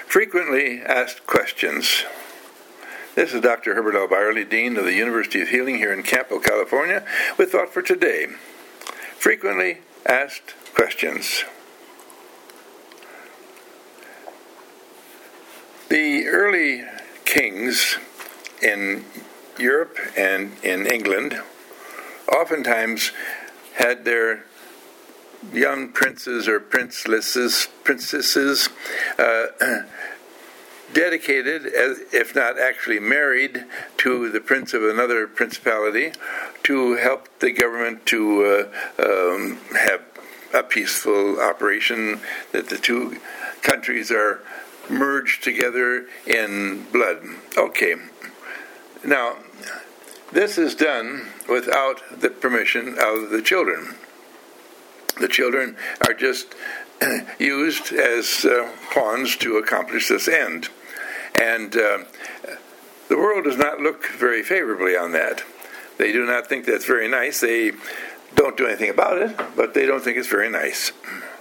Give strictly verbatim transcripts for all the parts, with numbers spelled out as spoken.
Frequently asked questions. This is Doctor Herbert L. Byerly, Dean of the University of Healing here in Campo, California, with Thought for Today. Frequently asked questions. The early kings in Europe and in England oftentimes had their young princes or princesses, princesses uh, dedicated, as, if not actually married, to the prince of another principality to help the government to uh, um, have a peaceful operation, that the two countries are merged together in blood. Okay. Now, this is done without the permission of the children. The children are just used as uh, pawns to accomplish this end. And uh, the world does not look very favorably on that. They do not think that's very nice. They don't do anything about it, but they don't think it's very nice.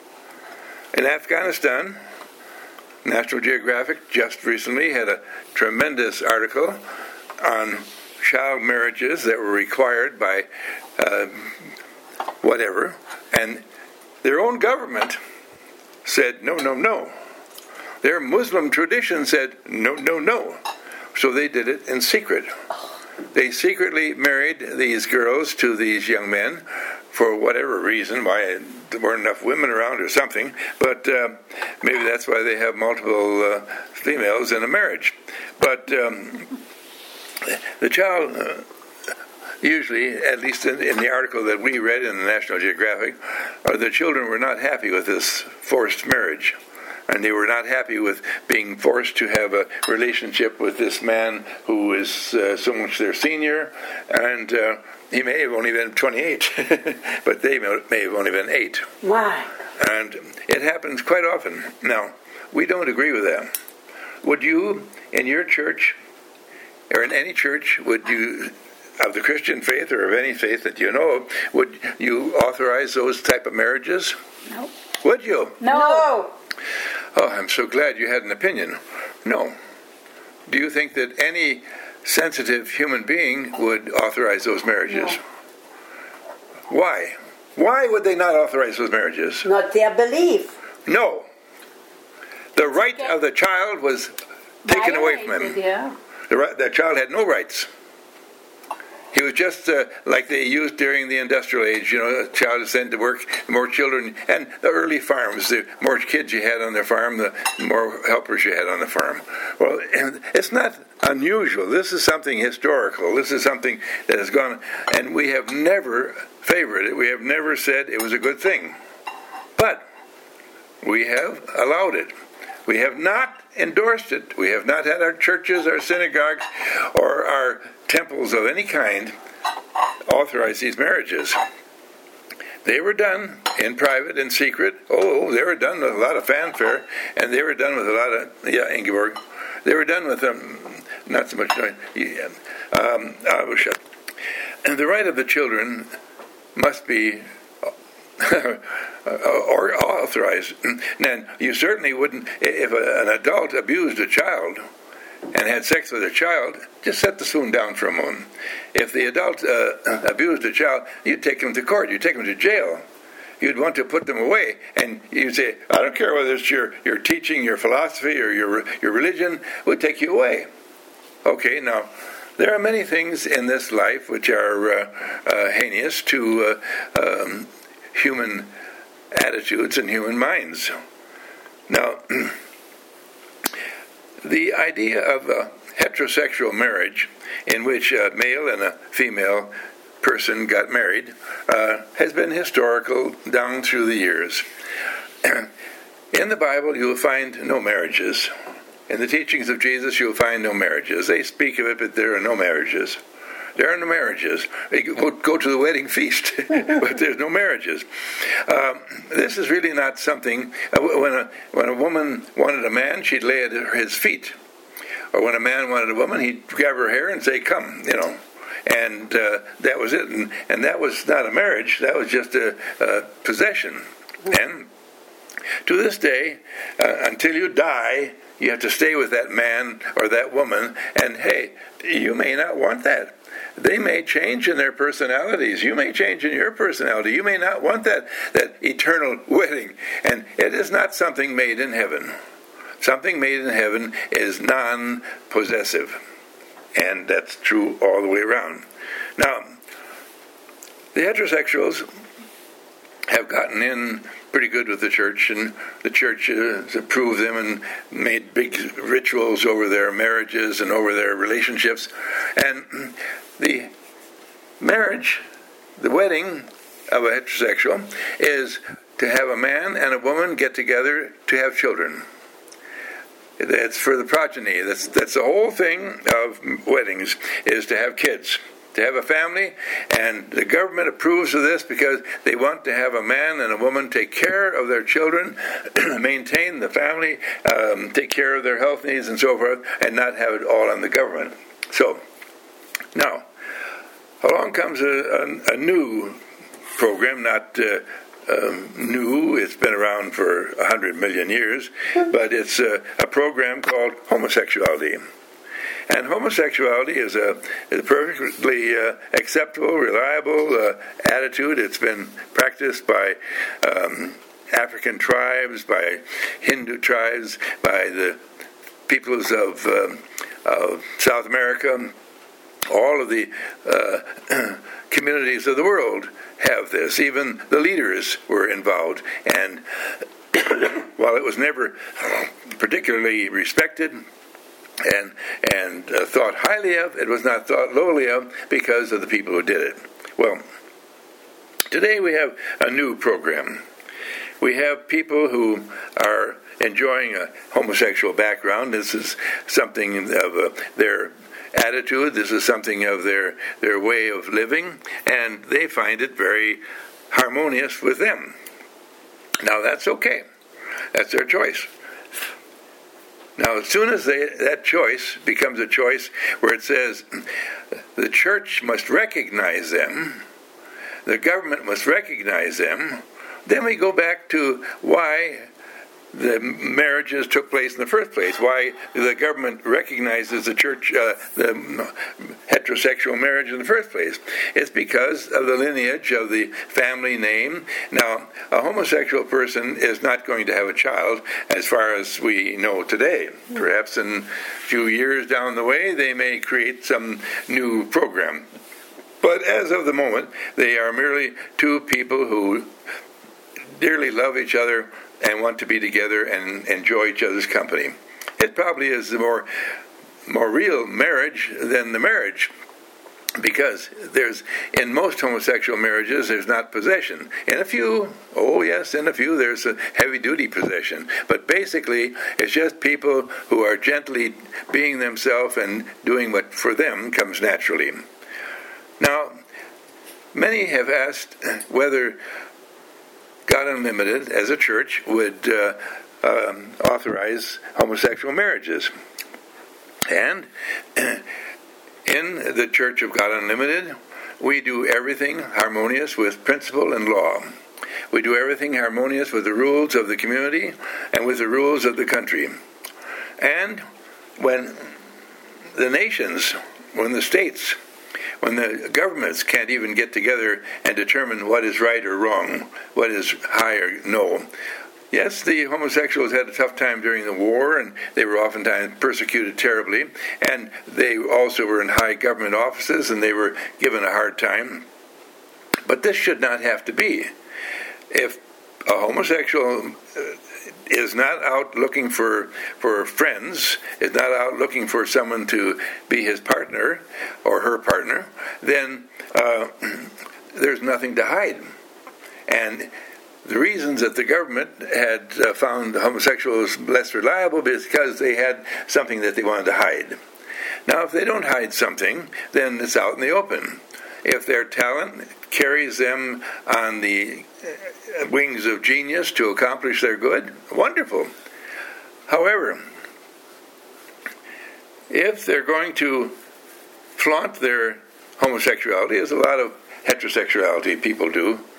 In Afghanistan, National Geographic just recently had a tremendous article on child marriages that were required by uh, whatever, and their own government said, no, no, no. Their Muslim tradition said, no, no, no. So they did it in secret. They secretly married these girls to these young men for whatever reason, why there weren't enough women around or something, but uh, maybe that's why they have multiple uh, females in a marriage. But um, the child, uh, usually, at least in, in the article that we read in the National Geographic, uh, the children were not happy with this forced marriage. And they were not happy with being forced to have a relationship with this man who is uh, so much their senior, and uh, he may have only been twenty-eight, but they may have only been eight. Why? And it happens quite often. Now, we don't agree with that. Would you, in your church, or in any church, would you, of the Christian faith or of any faith that you know of, would you authorize those type of marriages? No. Would you? No. Oh, I'm so glad you had an opinion. No. Do you think that any sensitive human being would authorize those marriages? No. Why? Why would they not authorize those marriages? Not their belief. No. The right of the child was taken away from him. Yeah. The, right, the child had no rights. He was just uh, like they used during the industrial age. You know, a child is sent to work, the more children, and the early farms, the more kids you had on the farm, the more helpers you had on the farm. Well, it's not unusual. This is something historical. This is something that has gone, and we have never favored it. We have never said it was a good thing. But we have allowed it. We have not endorsed it. We have not had our churches, our synagogues, or our temples of any kind authorize these marriages. They were done in private, in secret. Oh, they were done with a lot of fanfare, and they were done with a lot of, yeah, Ingeborg, they were done with, um, not so much, yeah, um, I was shut. And the right of the children must be or authorized. And you certainly wouldn't, if a, an adult abused a child and had sex with a child, just set the spoon down for a moment. If the adult uh, abused a child, you'd take him to court, you'd take him to jail. You'd want to put them away, and you'd say, I don't care whether it's your, your teaching, your philosophy, or your your religion, we'll take you away. Okay, now, there are many things in this life which are uh, uh, heinous to uh, um, human attitudes and human minds. Now, the idea of a heterosexual marriage in which a male and a female person got married uh, has been historical down through the years. In the Bible, you will find no marriages. In the teachings of Jesus, you will find no marriages. They speak of it, but there are no marriages. There are no marriages. You go to the wedding feast, but there's no marriages. Um, this is really not something. Uh, when a when a woman wanted a man, she'd lay at his feet, or when a man wanted a woman, he'd grab her hair and say, "Come," you know. And uh, that was it. And, and that was not a marriage. That was just a, a possession. And To this day, uh, until you die, you have to stay with that man or that woman, and hey, you may not want that. They may change in their personalities. You may change in your personality. You may not want that, that eternal wedding. And it is not something made in heaven. Something made in heaven is non-possessive. And that's true all the way around. Now, the heterosexuals have gotten in pretty good with the church, and the church has approved them and made big rituals over their marriages and over their relationships. And the marriage, the wedding of a heterosexual, is to have a man and a woman get together to have children. That's for the progeny. That's that's the whole thing of weddings, is to have kids, to have a family, and the government approves of this because they want to have a man and a woman take care of their children, maintain the family, um, take care of their health needs and so forth, and not have it all on the government. So, now, along comes a, a, a new program, not uh, um, new, it's been around for a hundred million years, but it's a, a program called homosexuality. And homosexuality is a, is a perfectly uh, acceptable, reliable uh, attitude. It's been practiced by um, African tribes, by Hindu tribes, by the peoples of, uh, of South America. All of the uh, communities of the world have this. Even the leaders were involved. And while it was never particularly respected and and uh, thought highly of, it was not thought lowly of because of the people who did it. Well, today we have a new program. We have people who are enjoying a homosexual background. This is something of uh, their attitude. This is something of their, their way of living, and they find it very harmonious with them. Now, that's okay. That's their choice. Now, as soon as they, that choice becomes a choice where it says the church must recognize them, the government must recognize them, then we go back to why the marriages took place in the first place, why the government recognizes the church, uh, the heterosexual marriage in the first place. It's because of the lineage of the family name. Now, a homosexual person is not going to have a child as far as we know today. Perhaps in a few years down the way, they may create some new program. But as of the moment, they are merely two people who dearly love each other and want to be together and enjoy each other's company. It probably is the more more real marriage than the marriage, because there's, in most homosexual marriages, there's not possession. In a few, oh yes, in a few there's a heavy-duty possession. But basically, it's just people who are gently being themselves and doing what for them comes naturally. Now, many have asked whether God Unlimited, as a church, would uh, um, authorize homosexual marriages. And in the Church of God Unlimited, we do everything harmonious with principle and law. We do everything harmonious with the rules of the community and with the rules of the country. And when the nations, when the states, when the governments can't even get together and determine what is right or wrong, what is high or no. Yes, the homosexuals had a tough time during the war, and they were oftentimes persecuted terribly, and they also were in high government offices, and they were given a hard time. But this should not have to be. If a homosexual is not out looking for, for friends, is not out looking for someone to be his partner or her partner, then uh, there's nothing to hide. And the reasons that the government had uh, found homosexuals less reliable is because they had something that they wanted to hide. Now, if they don't hide something, then it's out in the open. If their talent carries them on the wings of genius to accomplish their good, wonderful. However, if they're going to flaunt their homosexuality, as a lot of heterosexuality people do,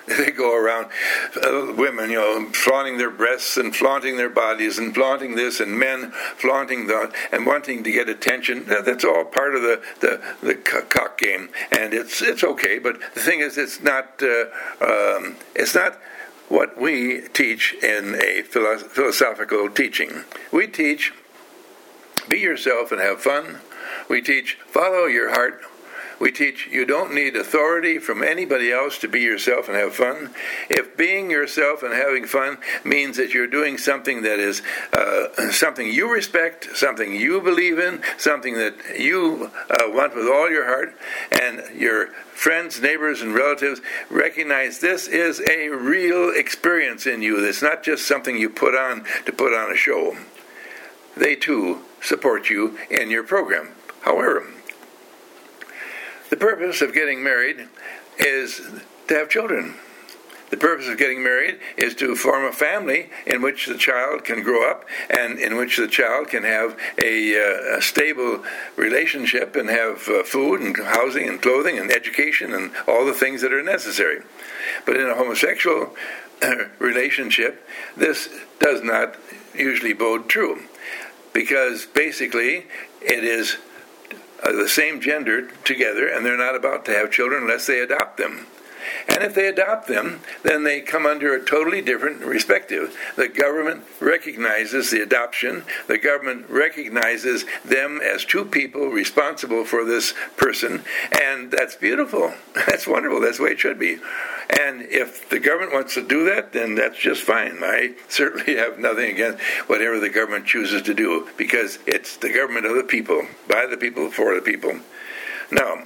They go around, uh, women, you know, flaunting their breasts and flaunting their bodies and flaunting this, and men flaunting that and wanting to get attention. That's all part of the the, the cock game, and it's it's okay. But the thing is, it's not uh, um, it's not what we teach in a philo- philosophical teaching. We teach, be yourself and have fun. We teach, follow your heart. We teach you don't need authority from anybody else to be yourself and have fun. If being yourself and having fun means that you're doing something that is uh, something you respect, something you believe in, something that you uh, want with all your heart, and your friends, neighbors, and relatives recognize this is a real experience in you. It's not just something you put on to put on a show. They too support you in your program. However, the purpose of getting married is to have children. The purpose of getting married is to form a family in which the child can grow up and in which the child can have a, uh, a stable relationship and have uh, food and housing and clothing and education and all the things that are necessary. But in a homosexual uh, relationship, this does not usually bode true, because basically it is Uh, the same gender together, and they're not about to have children unless they adopt them. And if they adopt them, then they come under a totally different perspective. The government recognizes the adoption. The government recognizes them as two people responsible for this person, and that's beautiful. That's wonderful. That's the way it should be. And if the government wants to do that, then that's just fine. I certainly have nothing against whatever the government chooses to do, because it's the government of the people, by the people, for the people. Now,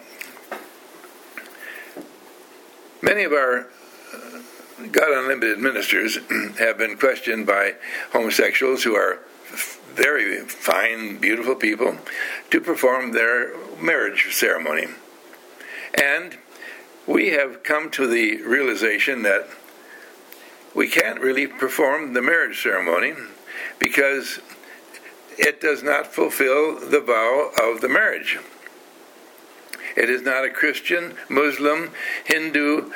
many of our God Unlimited ministers have been questioned by homosexuals who are very fine, beautiful people to perform their marriage ceremony. And we have come to the realization that we can't really perform the marriage ceremony because it does not fulfill the vow of the marriage. It is not a Christian, Muslim, Hindu,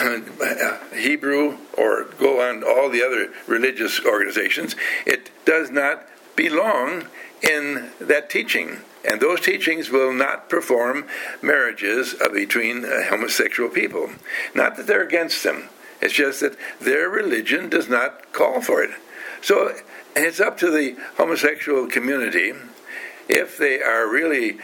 Hebrew, or go on all the other religious organizations. It does not belong in that teaching. And those teachings will not perform marriages between uh, homosexual people. Not that they're against them. It's just that their religion does not call for it. So it's up to the homosexual community, if they are really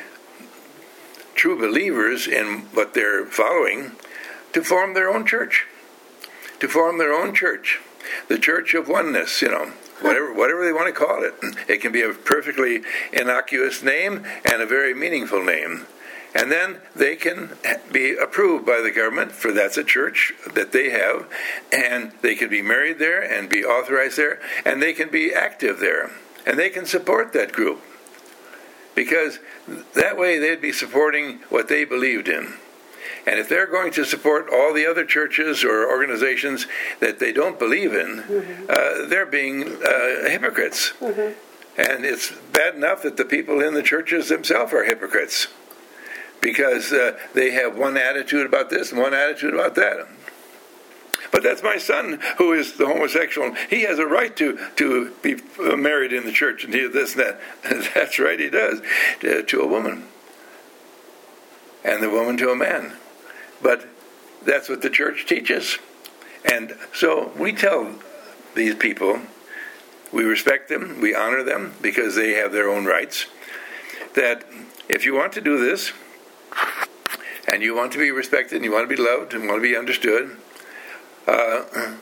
true believers in what they're following, to form their own church. To form their own church. The Church of Oneness, you know. Whatever, whatever they want to call it. It can be a perfectly innocuous name and a very meaningful name. And then they can be approved by the government, for that's a church that they have, and they can be married there and be authorized there, and they can be active there, and they can support that group. Because that way they'd be supporting what they believed in. And if they're going to support all the other churches or organizations that they don't believe in, mm-hmm. uh, they're being uh, hypocrites. Mm-hmm. And it's bad enough that the people in the churches themselves are hypocrites, because uh, they have one attitude about this and one attitude about that. But that's my son, who is the homosexual. He has a right to, to be married in the church and do this and that. That's right, he does, to, to a woman. And the woman to a man. But that's what the church teaches. And so we tell these people, we respect them, we honor them, because they have their own rights, that if you want to do this, and you want to be respected, and you want to be loved, and want to be understood, uh,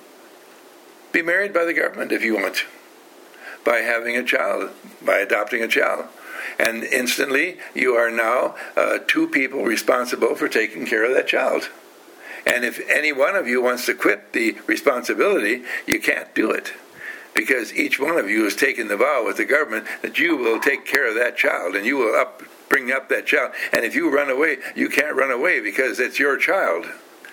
be married by the government if you want, by having a child, by adopting a child. And instantly, you are now uh, two people responsible for taking care of that child. And if any one of you wants to quit the responsibility, you can't do it. Because each one of you has taken the vow with the government that you will take care of that child, and you will up, bring up that child. And if you run away, you can't run away because it's your child.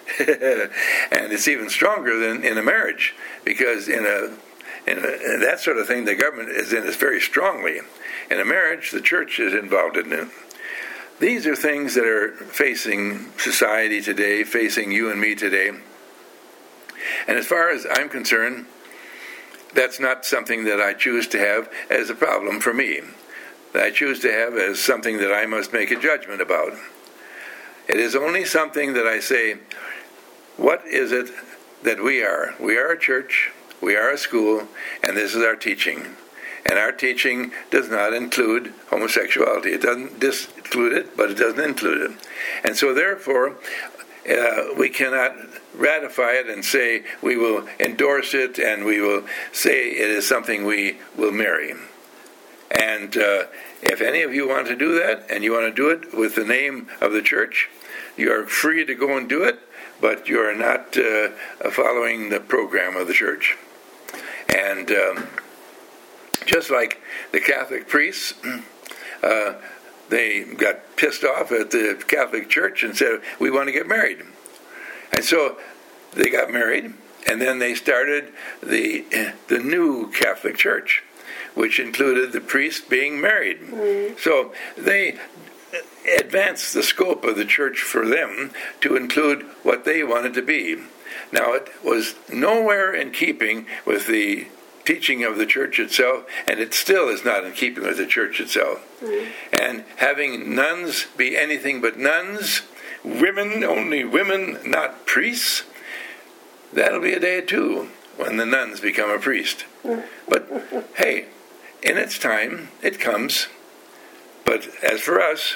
And it's even stronger than in a marriage, because in a in, a, in that sort of thing, the government is in it very strongly. In a marriage, the church is involved in it. These are things that are facing society today, facing you and me today. And as far as I'm concerned, that's not something that I choose to have as a problem for me. That I choose to have as something that I must make a judgment about. It is only something that I say, what is it that we are? We are a church, we are a school, and this is our teaching. And our teaching does not include homosexuality. It doesn't disclude it, but it doesn't include it. And so therefore, uh, we cannot ratify it and say we will endorse it and we will say it is something we will marry. And uh, if any of you want to do that, and you want to do it with the name of the church, you are free to go and do it, but you are not uh, following the program of the church. And um, just like the Catholic priests, uh, they got pissed off at the Catholic Church and said, we want to get married. And so they got married, and then they started the the new Catholic Church, which included the priest being married. Mm. So they advanced the scope of the church for them to include what they wanted to be. Now, it was nowhere in keeping with the teaching of the church itself, and it still is not in keeping with the church itself. Mm. And having nuns be anything but nuns, women, only women, not priests, that'll be a day too when the nuns become a priest. Mm. But, hey, in its time, it comes. But as for us,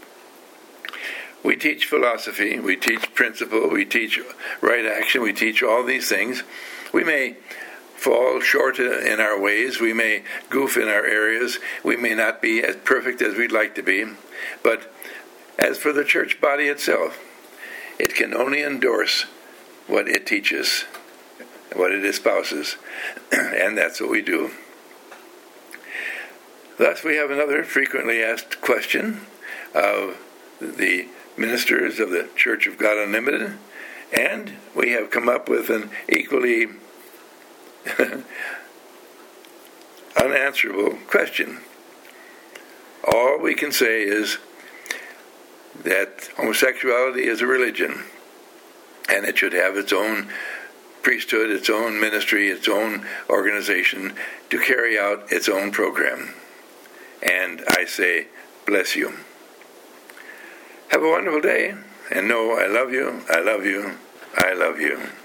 we teach philosophy, we teach principle, we teach right action, we teach all these things. We may fall short in our ways, we may goof in our areas, we may not be as perfect as we'd like to be, but as for the church body itself, it can only endorse what it teaches, what it espouses, and that's what we do. Thus, we have another frequently asked question of the ministers of the Church of God Unlimited, and we have come up with an equally unanswerable question. All we can say is that homosexuality is a religion, and it should have its own priesthood, its own ministry, its own organization to carry out its own program. And I say, bless you. Have a wonderful day, and know I love you, I love you, I love you.